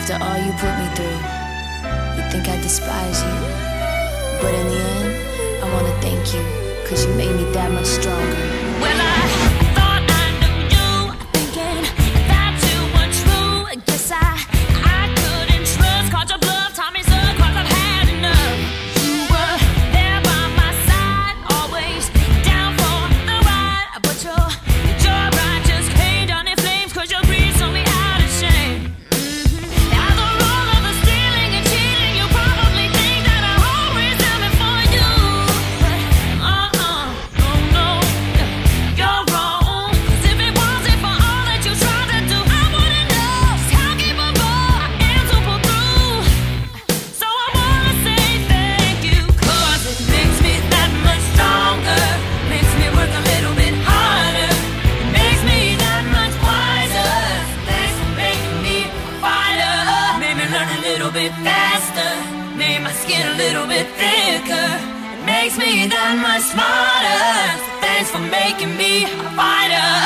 After all you put me through, you think I despise you. But in the end, I wanna thank you, 'cause you made me that much stronger. Well, I thought I knew you, thinking that you were true. Guess I couldn't trust, caught your bluff, taught me so, 'cause I've had enough. You were there by my side, always down for the ride. But your ride just came down in flames, 'cause your greed saw me out of shame. After all of the stealing and cheating, you probably think that I always am it for you. But oh no, you're wrong. 'Cause if it wasn't for all that you tried to do, I wouldn't know just how capable I am to pull through. So I wanna say thank you, 'cause it makes me that much stronger, makes me work a little bit harder, it makes me that much wiser. Thanks for making me a fighter, made me learn a little bit faster, made my skin a little bit thicker. It makes me that much smarter. So thanks for making me a fighter.